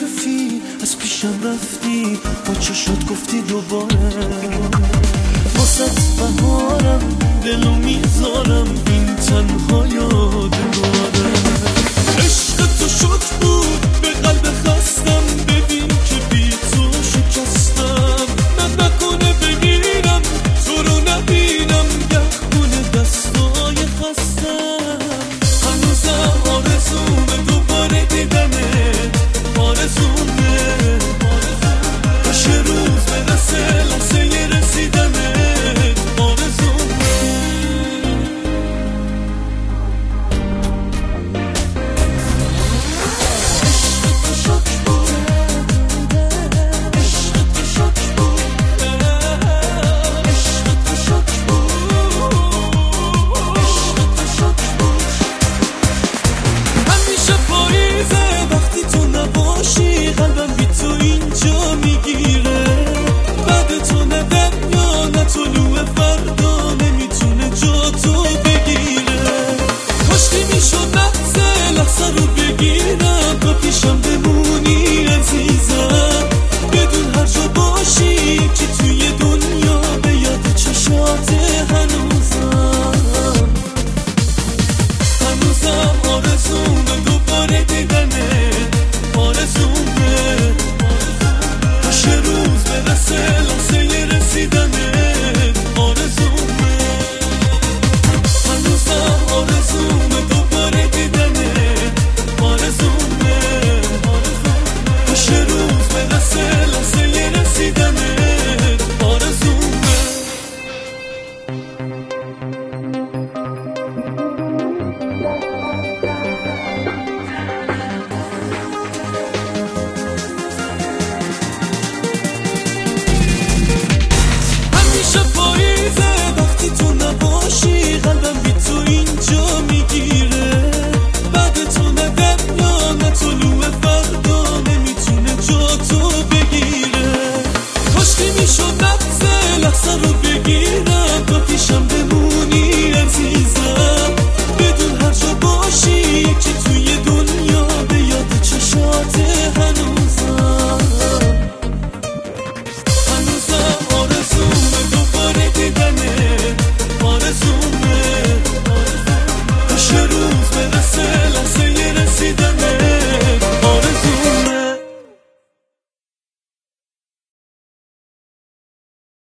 رفتی از پیشم رفتی با چشات گفتی دوباره واسط بهارم دلو میذارم این تنها یادگاره عشق تو شک بود به قلب خستم ببین که بی تو شکستم من نکنه بمیرم تو رو نبینم گهگونه دستای خستم هنوزم آرزومه دوباره دیدنه آرزومه باشه روز برسه لحظه رسیدنه لحظه رو بگیرم با پیشم